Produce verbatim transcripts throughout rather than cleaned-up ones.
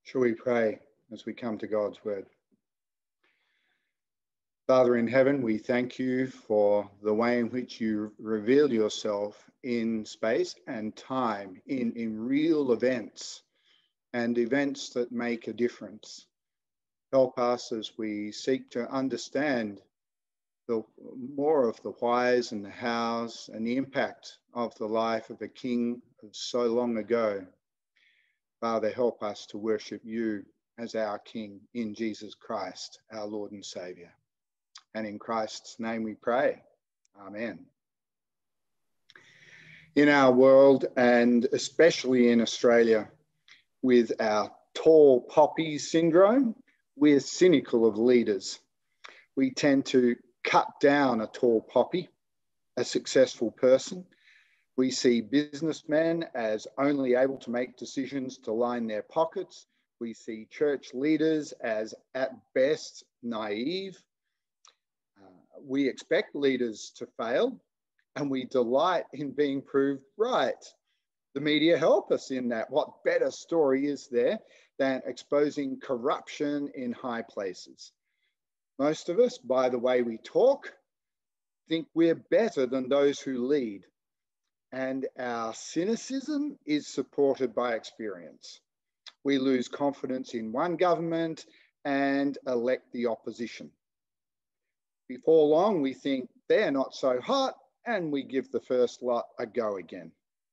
Shall we pray as we come to God's word? Father in heaven, we thank you for the way in which you reveal yourself in space and time, in, in real events and events that make a difference. Help us as we seek to understand the more of the whys and the hows and the impact of the life of a king of so long ago. Father, help us to worship you as our King in Jesus Christ, our Lord and Saviour. And in Christ's name we pray. Amen. In our world, and especially in Australia, with our tall poppy syndrome, we're cynical of leaders. We tend to cut down a tall poppy, a successful person. We see businessmen as only able to make decisions to line their pockets. We see church leaders as, at best, naive. Uh, we expect leaders to fail, and we delight in being proved right. The media help us in that. What better story is there than exposing corruption in high places? Most of us, by the way we talk, think we're better than those who lead. And our cynicism is supported by experience. We lose confidence in one government and elect the opposition. Before long, we think they're not so hot, and we give the first lot a go again.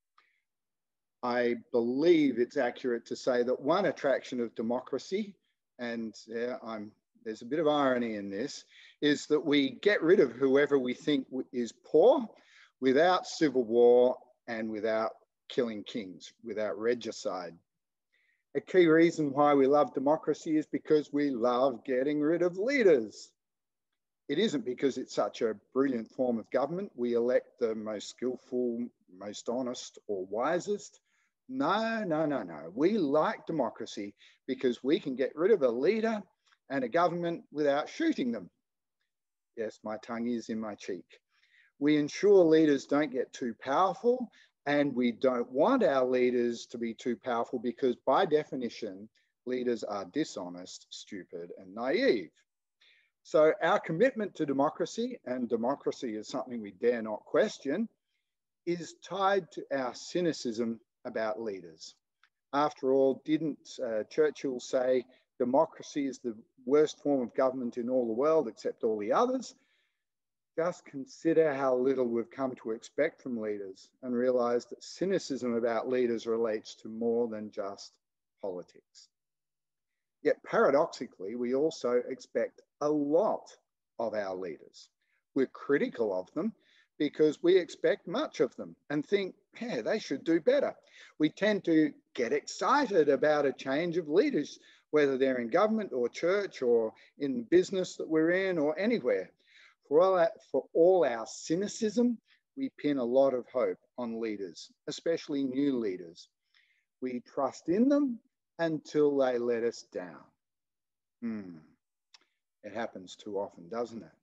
I believe it's accurate to say that one attraction of democracy, and yeah, I'm, there's a bit of irony in this, is that we get rid of whoever we think is poor, without civil war and without killing kings, without regicide. A key reason why we love democracy is because we love getting rid of leaders. It isn't because it's such a brilliant form of government. We elect the most skillful, most honest, or wisest. No, no, no, no. We like democracy because we can get rid of a leader and a government without shooting them. Yes, my tongue is in my cheek. We ensure leaders don't get too powerful, and we don't want our leaders to be too powerful because by definition, leaders are dishonest, stupid, and naive. So our commitment to democracy, and democracy is something we dare not question, is tied to our cynicism about leaders. After all, didn't uh, Churchill say democracy is the worst form of government in all the world except all the others? Just consider how little we've come to expect from leaders and realise that cynicism about leaders relates to more than just politics. Yet paradoxically, we also expect a lot of our leaders. We're critical of them because we expect much of them and think, yeah, they should do better. We tend to get excited about a change of leaders, whether they're in government or church or in business that we're in or anywhere. For all, our, for all our cynicism, we pin a lot of hope on leaders, especially new leaders. We trust in them until they let us down. Hmm. It happens too often, doesn't it?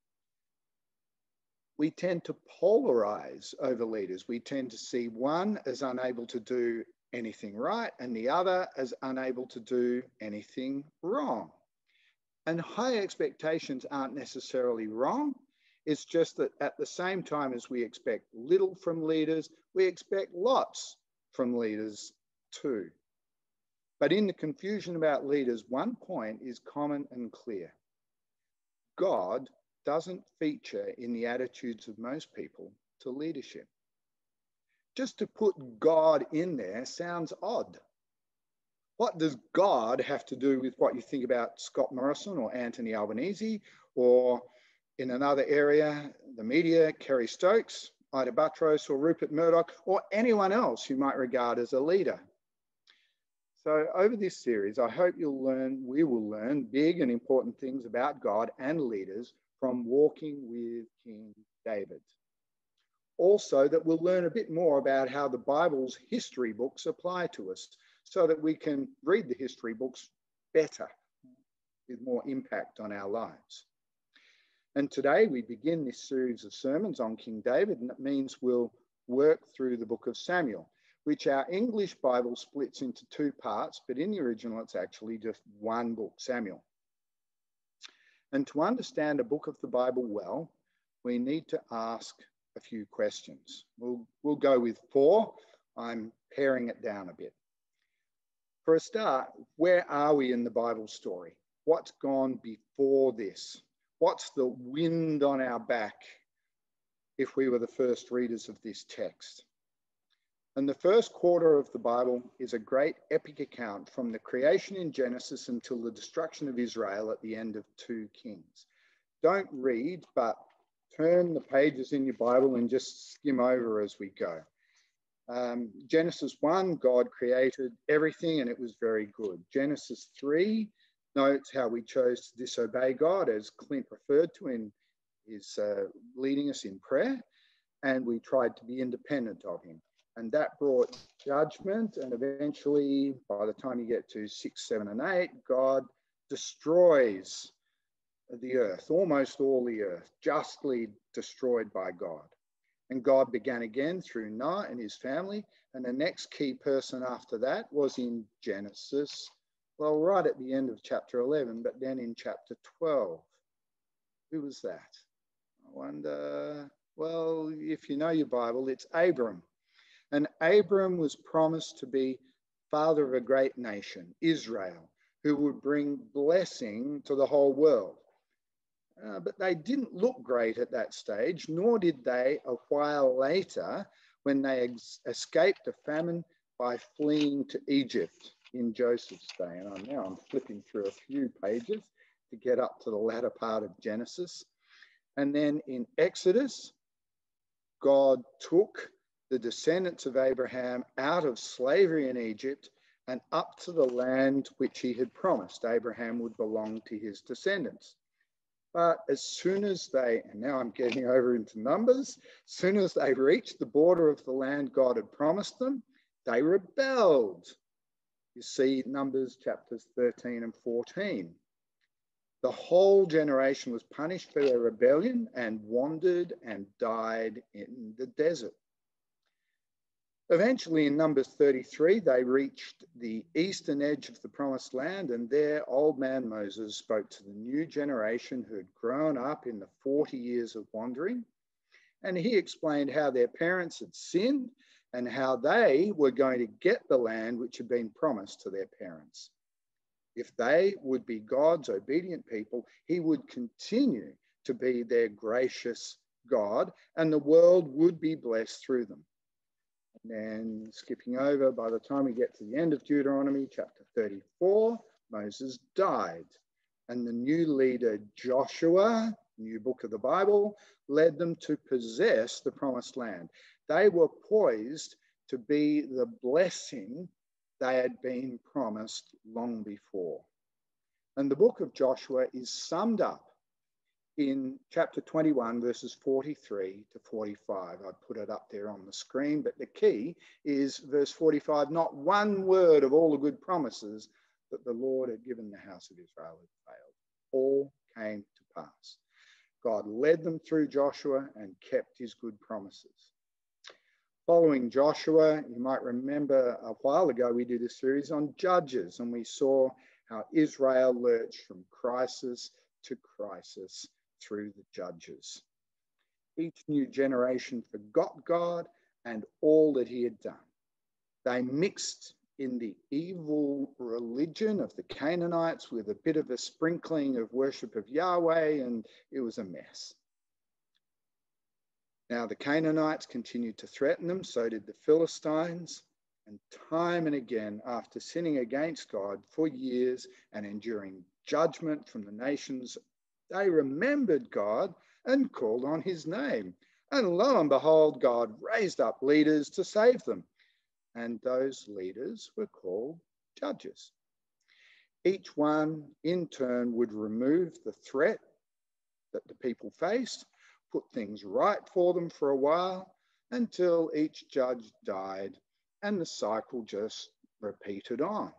We tend to polarize over leaders. We tend to see one as unable to do anything right and the other as unable to do anything wrong. And high expectations aren't necessarily wrong. It's just that at the same time as we expect little from leaders, we expect lots from leaders too. But in the confusion about leaders, one point is common and clear. God doesn't feature in the attitudes of most people to leadership. Just to put God in there sounds odd. What does God have to do with what you think about Scott Morrison or Anthony Albanese, or in another area, the media, Kerry Stokes, Ita Buttrose or Rupert Murdoch, or anyone else you might regard as a leader? So over this series, I hope you'll learn, we will learn big and important things about God and leaders from walking with King David. Also, that we'll learn a bit more about how the Bible's history books apply to us so that we can read the history books better with more impact on our lives. And today we begin this series of sermons on King David, and it means we'll work through the book of Samuel. which our English Bible splits into two parts, but in the original, it's actually just one book, Samuel. And to understand a book of the Bible well, we need to ask a few questions. We'll, we'll go with four. I'm paring it down a bit. For a start, where are we in the Bible story? What's gone before this? What's the wind on our back if we were the first readers of this text? And the first quarter of the Bible is a great epic account from the creation in Genesis until the destruction of Israel at the end of two Kings. Don't read, but turn the pages in your Bible and just skim over as we go. Um, Genesis one, God created everything and it was very good. Genesis three notes how we chose to disobey God, as Clint referred to in his uh, leading us in prayer, and we tried to be independent of him. And that brought judgment, and eventually, by the time you get to six, seven, and eight, God destroys the earth, almost all the earth, justly destroyed by God. And God began again through Noah and his family, and the next key person after that was in Genesis, well, right at the end of chapter eleven, but then in chapter twelve. Who was that? I wonder, well, if you know your Bible, it's Abram. And Abram was promised to be father of a great nation, Israel, who would bring blessing to the whole world. Uh, but they didn't look great at that stage, nor did they a while later when they ex- escaped a famine by fleeing to Egypt in Joseph's day. And I'm, now I'm flipping through a few pages to get up to the latter part of Genesis. And then in Exodus, God took the descendants of Abraham out of slavery in Egypt and up to the land which he had promised Abraham would belong to his descendants. But as soon as they, and now I'm getting over into numbers, as soon as they reached the border of the land God had promised them, they rebelled. You see Numbers chapters thirteen and fourteen. The whole generation was punished for their rebellion and wandered and died in the desert. Eventually, in Numbers thirty-three, they reached the eastern edge of the promised land, and there old man Moses spoke to the new generation who had grown up in the forty years of wandering. And he explained how their parents had sinned and how they were going to get the land which had been promised to their parents. If they would be God's obedient people, he would continue to be their gracious God, and the world would be blessed through them. And then skipping over, by the time we get to the end of Deuteronomy chapter thirty-four, Moses died. And the new leader, Joshua, new book of the Bible, led them to possess the promised land. They were poised to be the blessing they had been promised long before. And the book of Joshua is summed up in chapter twenty-one, verses forty-three to forty-five. I put it up there on the screen, but the key is verse forty-five. Not one word of all the good promises that the Lord had given the house of Israel had failed. All came to pass. God led them through Joshua and kept his good promises. Following Joshua, you might remember a while ago we did a series on Judges, and we saw how Israel lurched from crisis to crisis through the Judges. Each new generation forgot God and all that he had done. They mixed in the evil religion of the Canaanites with a bit of a sprinkling of worship of Yahweh, and it was a mess. Now the Canaanites continued to threaten them, so did the Philistines, and time and again, after sinning against God for years and enduring judgment from the nations, they remembered God and called on his name. And lo and behold, God raised up leaders to save them. And those leaders were called judges. Each one in turn would remove the threat that the people faced, put things right for them for a while, until each judge died and the cycle just repeated on.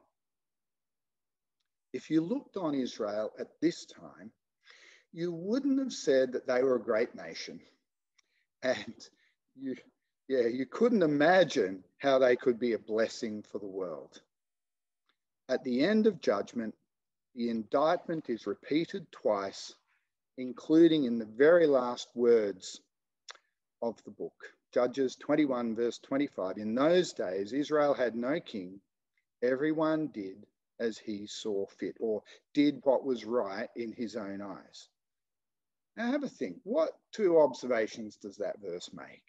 If you looked on Israel at this time, you wouldn't have said that they were a great nation. And you, yeah, you couldn't imagine how they could be a blessing for the world. At the end of judgment, the indictment is repeated twice, including in the very last words of the book. Judges twenty-one, verse twenty-five. In those days, Israel had no king. Everyone did as he saw fit, or did what was right in his own eyes. Now have a think. What two observations does that verse make?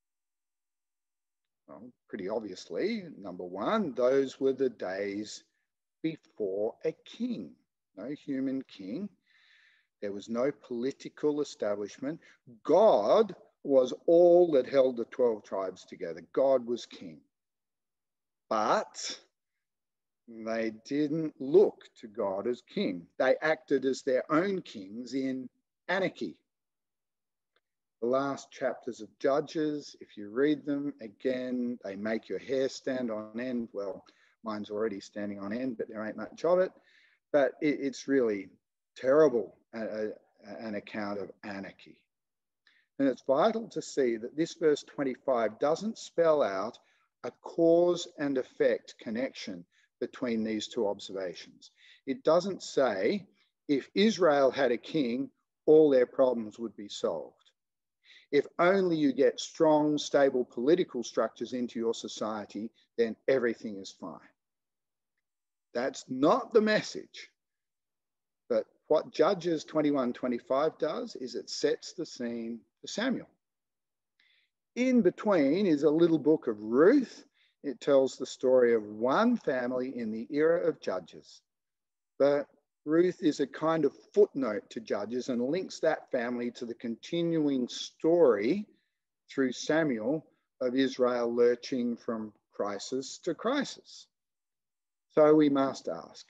Well, pretty obviously, number one, those were the days before a king. No human king. There was no political establishment. God was all that held the twelve tribes together. God was king. But they didn't look to God as king. They acted as their own kings in anarchy. The last chapters of Judges, if you read them, again, they make your hair stand on end. Well, mine's already standing on end, but there ain't much of it. But it, it's really terrible, uh, an account of anarchy. And it's vital to see that this verse twenty-five doesn't spell out a cause and effect connection between these two observations. It doesn't say if Israel had a king, all their problems would be solved. If only you get strong, stable political structures into your society, then everything is fine. That's not the message. But what Judges twenty-one twenty-five does is it sets the scene for Samuel. In between is a little book of Ruth. It tells the story of one family in the era of Judges. But Ruth is a kind of footnote to Judges and links that family to the continuing story through Samuel of Israel lurching from crisis to crisis. So we must ask,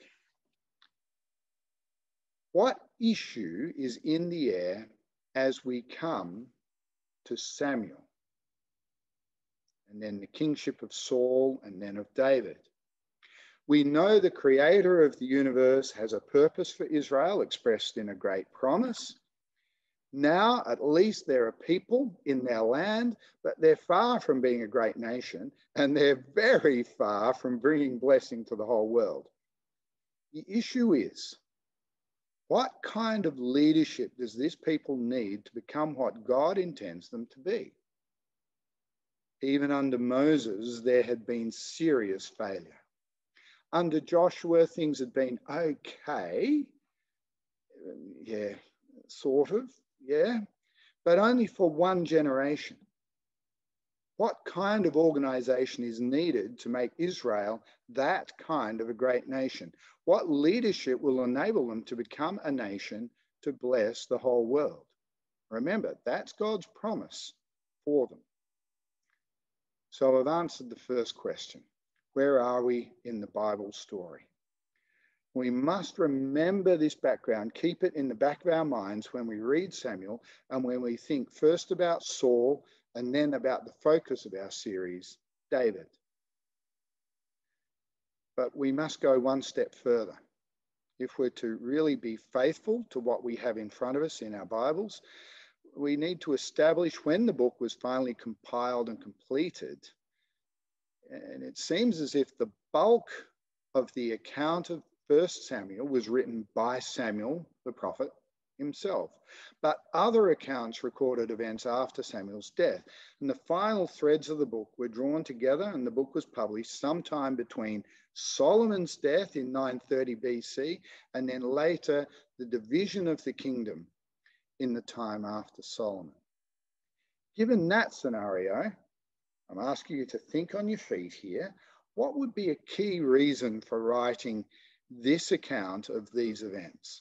what issue is in the air as we come to Samuel? And then the kingship of Saul, and then of David. We know the creator of the universe has a purpose for Israel expressed in a great promise. Now, at least there are people in their land, but they're far from being a great nation, and they're very far from bringing blessing to the whole world. The issue is, what kind of leadership does this people need to become what God intends them to be? Even under Moses, there had been serious failure. Under Joshua, things had been okay. Yeah, sort of, yeah, but only for one generation. What kind of organization is needed to make Israel that kind of a great nation? What leadership will enable them to become a nation to bless the whole world? Remember, that's God's promise for them. So I've answered the first question. Where are we in the Bible story? We must remember this background, keep it in the back of our minds when we read Samuel and when we think first about Saul and then about the focus of our series, David. But we must go one step further. If we're to really be faithful to what we have in front of us in our Bibles, we need to establish when the book was finally compiled and completed. And it seems as if the bulk of the account of First Samuel was written by Samuel, the prophet, himself. But other accounts recorded events after Samuel's death. And the final threads of the book were drawn together, and the book was published sometime between Solomon's death in nine thirty B C and then later the division of the kingdom in the time after Solomon. Given that scenario, I'm asking you to think on your feet here. What would be a key reason for writing this account of these events?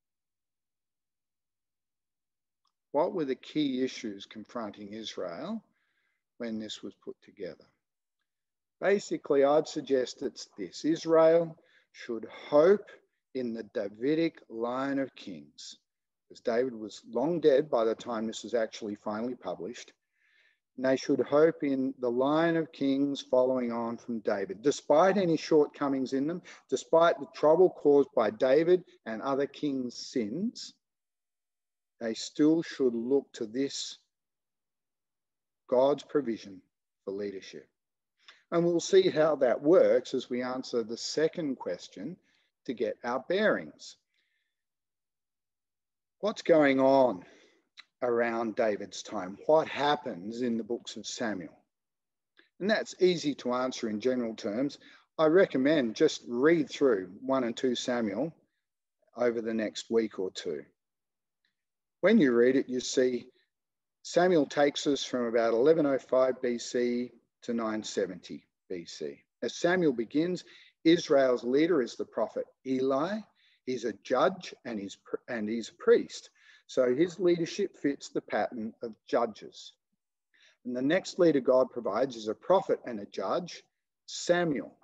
What were the key issues confronting Israel when this was put together? Basically, I'd suggest it's this. Israel should hope in the Davidic line of kings, because David was long dead by the time this was actually finally published. And they should hope in the line of kings following on from David. Despite any shortcomings in them, despite the trouble caused by David and other kings' sins, they still should look to this God's provision for leadership. And we'll see how that works as we answer the second question to get our bearings. What's going on around David's time? What happens in the books of Samuel? And that's easy to answer in general terms. I recommend just read through one and two Samuel over the next week or two. When you read it, you see Samuel takes us from about eleven oh five B C to nine seventy B C. As Samuel begins, Israel's leader is the prophet Eli. He's a judge and he's, and he's a priest. So his leadership fits the pattern of judges. And the next leader God provides is a prophet and a judge, Samuel.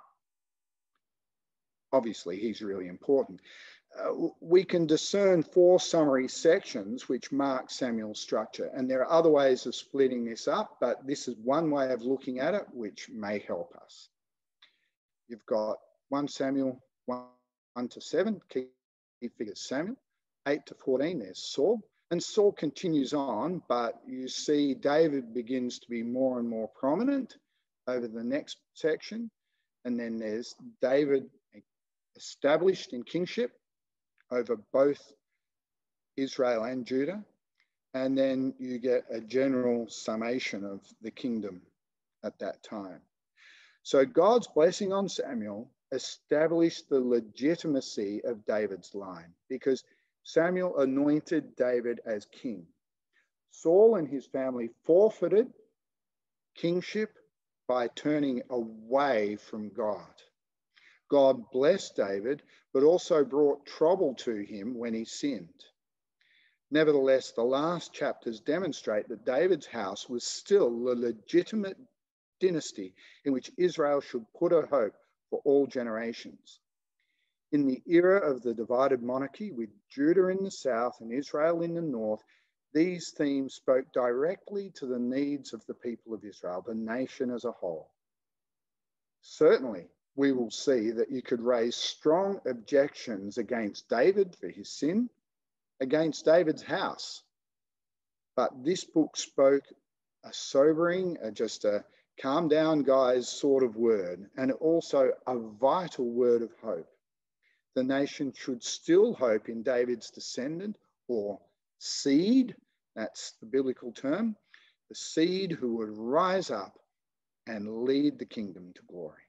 Obviously, he's really important. Uh, we can discern four summary sections which mark Samuel's structure. And there are other ways of splitting this up, but this is one way of looking at it which may help us. You've got First Samuel one to seven, key figures Samuel. eight to fourteen, there's Saul. And Saul continues on, but you see David begins to be more and more prominent over the next section. And then there's David established in kingship over both Israel and Judah. And then you get a general summation of the kingdom at that time. So God's blessing on Samuel established the legitimacy of David's line because Samuel anointed David as king. Saul and his family forfeited kingship by turning away from God. God blessed David, but also brought trouble to him when he sinned. Nevertheless, the last chapters demonstrate that David's house was still a legitimate dynasty in which Israel should put her hope for all generations. In the era of the divided monarchy, with Judah in the south and Israel in the north, these themes spoke directly to the needs of the people of Israel, the nation as a whole. Certainly, we will see that you could raise strong objections against David for his sin, against David's house. But this book spoke a sobering, a just a calm down guys sort of word, and also a vital word of hope. The nation should still hope in David's descendant or seed, that's the biblical term, the seed who would rise up and lead the kingdom to glory.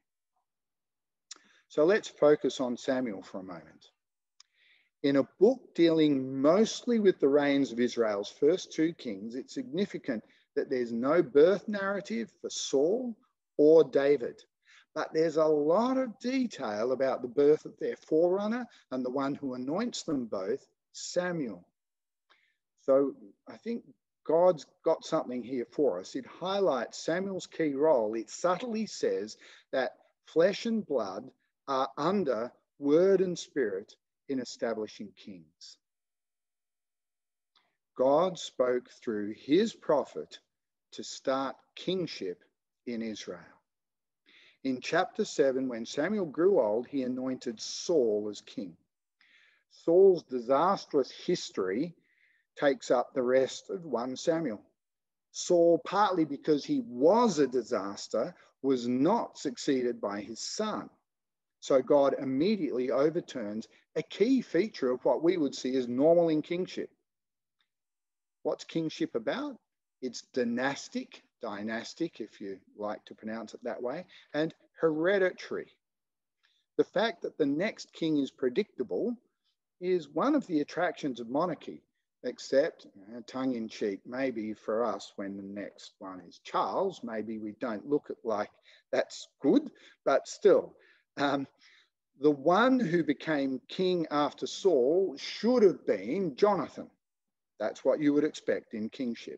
So let's focus on Samuel for a moment. In a book dealing mostly with the reigns of Israel's first two kings, it's significant that there's no birth narrative for Saul or David. But there's a lot of detail about the birth of their forerunner and the one who anoints them both, Samuel. So I think God's got something here for us. It highlights Samuel's key role. It subtly says that flesh and blood are under word and spirit in establishing kings. God spoke through his prophet to start kingship in Israel. In chapter seven, when Samuel grew old, he anointed Saul as king. Saul's disastrous history takes up the rest of First Samuel. Saul, partly because he was a disaster, was not succeeded by his son. So God immediately overturns a key feature of what we would see as normal in kingship. What's kingship about? It's dynastic, dynastic, if you like to pronounce it that way, and hereditary. The fact that the next king is predictable is one of the attractions of monarchy, except, uh, tongue-in-cheek, maybe for us when the next one is Charles, maybe we don't look at like that's good, but still. Um, the one who became king after Saul should have been Jonathan. That's what you would expect in kingship.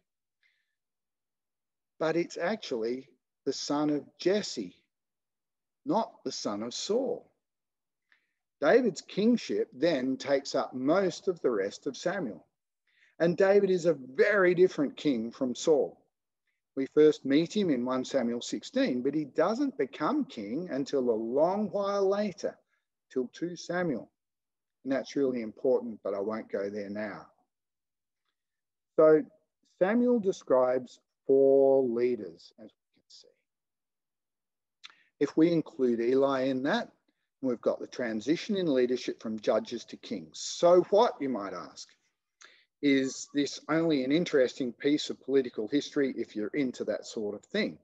But it's actually the son of Jesse, not the son of Saul. David's kingship then takes up most of the rest of Samuel. And David is a very different king from Saul. We first meet him in First Samuel sixteen, but he doesn't become king until a long while later, till Second Samuel. And that's really important, but I won't go there now. So Samuel describes four leaders, as we can see. If we include Eli in that, we've got the transition in leadership from judges to kings. So what, you might ask? Is this only an interesting piece of political history if you're into that sort of thing?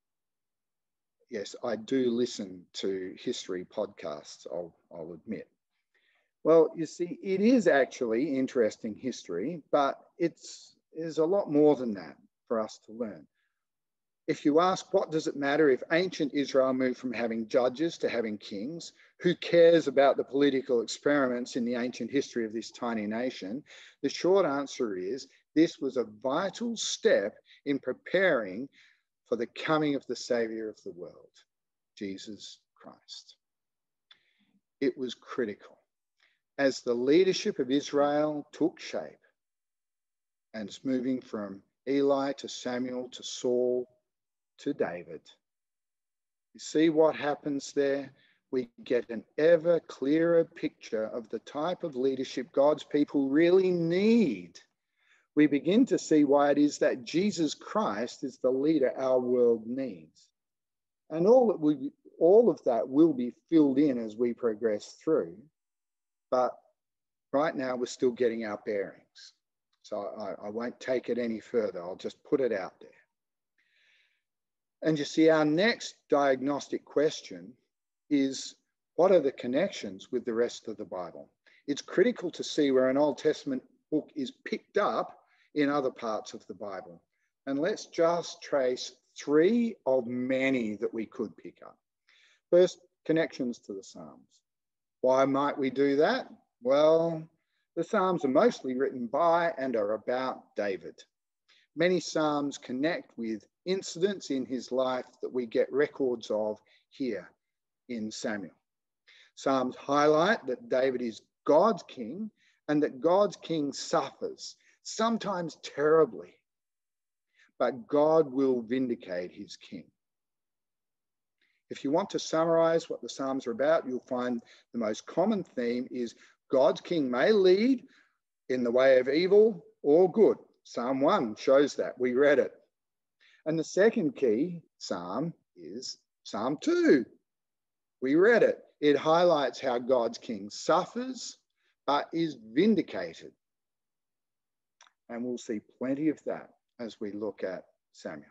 Yes, I do listen to history podcasts, I'll, I'll admit. Well, you see, it is actually interesting history, but it's, there's a lot more than that for us to learn. If you ask, what does it matter if ancient Israel moved from having judges to having kings? Who cares about the political experiments in the ancient history of this tiny nation? The short answer is this was a vital step in preparing for the coming of the Saviour of the world, Jesus Christ. It was critical. As the leadership of Israel took shape and it's moving from Eli to Samuel to Saul to David. You see what happens there? We get an ever clearer picture of the type of leadership God's people really need. We begin to see why it is that Jesus Christ is the leader our world needs. And all, that we, all of that will be filled in as we progress through. But right now we're still getting our bearings. So I, I won't take it any further. I'll just put it out there. And you see, our next diagnostic question is, what are the connections with the rest of the Bible? It's critical to see where an Old Testament book is picked up in other parts of the Bible. And let's just trace three of many that we could pick up. First, connections to the Psalms. Why might we do that? Well, the Psalms are mostly written by and are about David. Many Psalms connect with incidents in his life that we get records of here in Samuel. Psalms highlight that David is God's king and that God's king suffers, sometimes terribly, but God will vindicate his king. If you want to summarize what the Psalms are about, you'll find the most common theme is God's king may lead in the way of evil or good. Psalm one shows that. We read it. And the second key psalm is Psalm two. We read it. It highlights how God's king suffers but is vindicated. And we'll see plenty of that as we look at Samuel.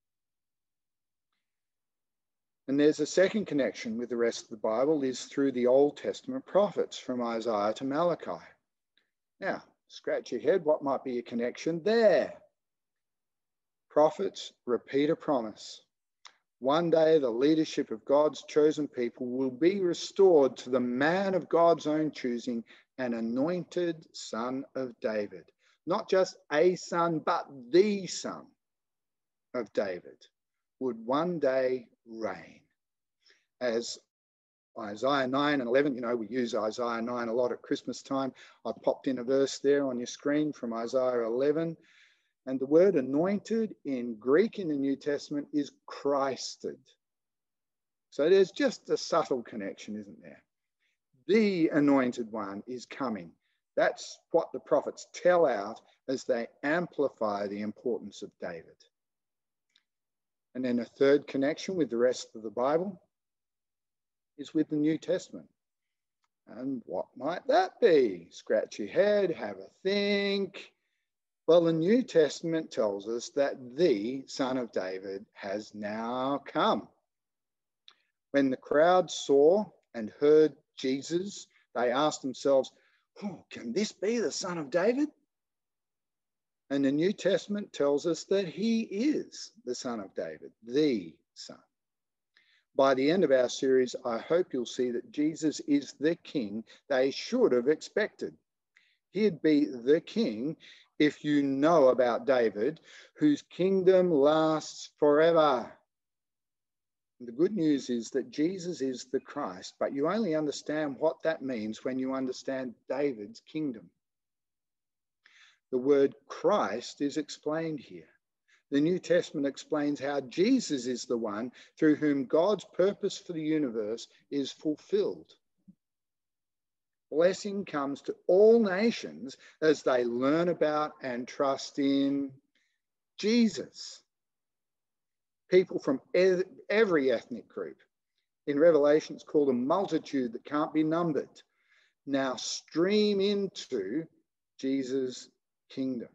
And there's a second connection with the rest of the Bible is through the Old Testament prophets from Isaiah to Malachi. Now, scratch your head, what might be a connection there? Prophets repeat a promise. One day the leadership of God's chosen people will be restored to the man of God's own choosing, an anointed son of David. Not just a son, but the son of David would one day reign. As Isaiah nine and eleven, you know, we use Isaiah nine a lot at Christmas time. I popped in a verse there on your screen from Isaiah eleven. And the word anointed in Greek in the New Testament is Christed. So there's just a subtle connection, isn't there? The anointed one is coming. That's what the prophets tell out as they amplify the importance of David. And then a third connection with the rest of the Bible is with the New Testament. And what might that be? Scratch your head, have a think. Well, the New Testament tells us that the Son of David has now come. When the crowd saw and heard Jesus, they asked themselves, oh, can this be the Son of David? And the New Testament tells us that he is the Son of David, the Son. By the end of our series, I hope you'll see that Jesus is the king they should have expected. He'd be the king if you know about David, whose kingdom lasts forever. And the good news is that Jesus is the Christ, but you only understand what that means when you understand David's kingdom. The word Christ is explained here. The New Testament explains how Jesus is the one through whom God's purpose for the universe is fulfilled. Blessing comes to all nations as they learn about and trust in Jesus. People from every ethnic group, In Revelation, it's called a multitude that can't be numbered, now stream into Jesus' kingdom.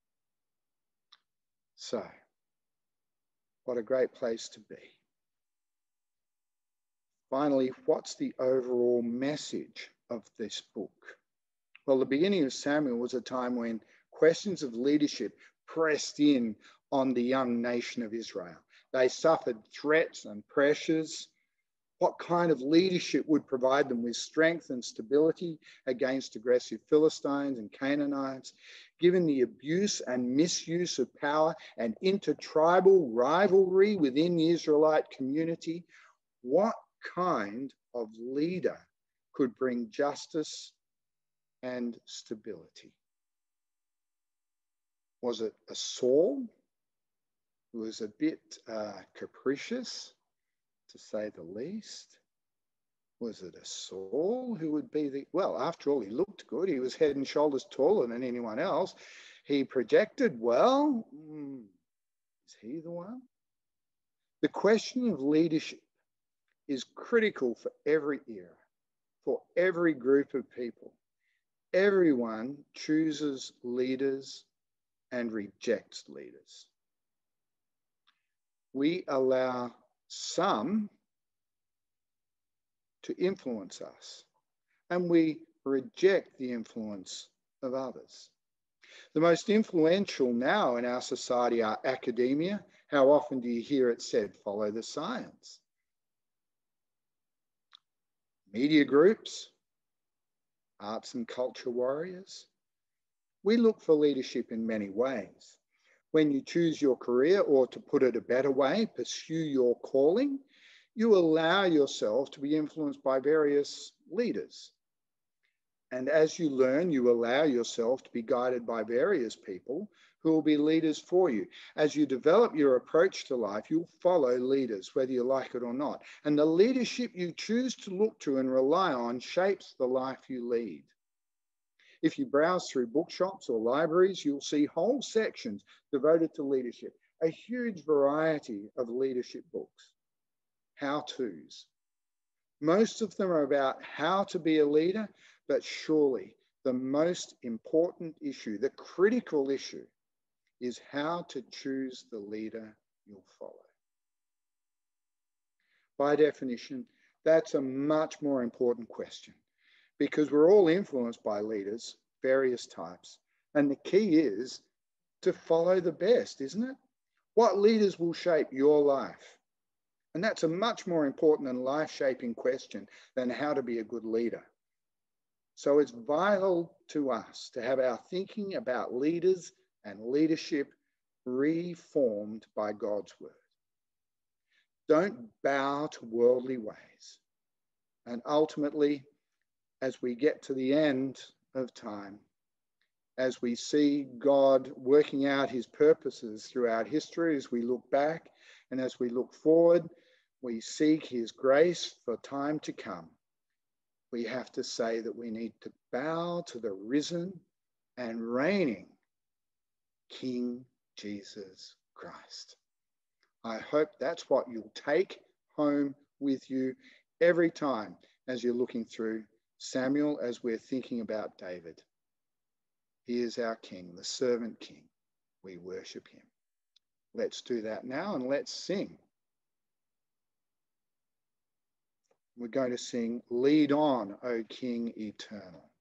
So, what a great place to be. Finally, what's the overall message of this book? Well, the beginning of Samuel was a time when questions of leadership pressed in on the young nation of Israel. They suffered threats and pressures. What kind of leadership would provide them with strength and stability against aggressive Philistines and Canaanites? Given the abuse and misuse of power and intertribal rivalry within the Israelite community, what kind of leader could bring justice and stability? Was it a Saul who was a bit uh, capricious, to say the least? Was it a Saul who would be the, well, after all, he looked good. He was head and shoulders taller than anyone else. He projected well. Mm, is he the one? The question of leadership is critical for every era, for every group of people. Everyone chooses leaders and rejects leaders. We allow some to influence us, and we reject the influence of others. The most influential now in our society are academia. How often do you hear it said, follow the science? Media groups, arts and culture warriors. We look for leadership in many ways. When you choose your career, or to put it a better way, pursue your calling, you allow yourself to be influenced by various leaders. And as you learn, you allow yourself to be guided by various people who will be leaders for you. As you develop your approach to life, you'll follow leaders, whether you like it or not. And the leadership you choose to look to and rely on shapes the life you lead. If you browse through bookshops or libraries, you'll see whole sections devoted to leadership, a huge variety of leadership books, how-tos. Most of them are about how to be a leader, but surely the most important issue, the critical issue, is how to choose the leader you'll follow. By definition, that's a much more important question, because we're all influenced by leaders, various types. And the key is to follow the best, isn't it? What leaders will shape your life? And that's a much more important and life-shaping question than how to be a good leader. So it's vital to us to have our thinking about leaders and leadership reformed by God's word. Don't bow to worldly ways. And ultimately, as we get to the end of time, as we see God working out his purposes throughout history, as we look back and as we look forward, we seek his grace for time to come. We have to say that we need to bow to the risen and reigning King Jesus Christ. I hope that's what you'll take home with you every time as you're looking through Samuel, as we're thinking about David. He is our King, the servant King. We worship him. Let's do that now, and let's sing. We're going to sing, Lead On, O King Eternal.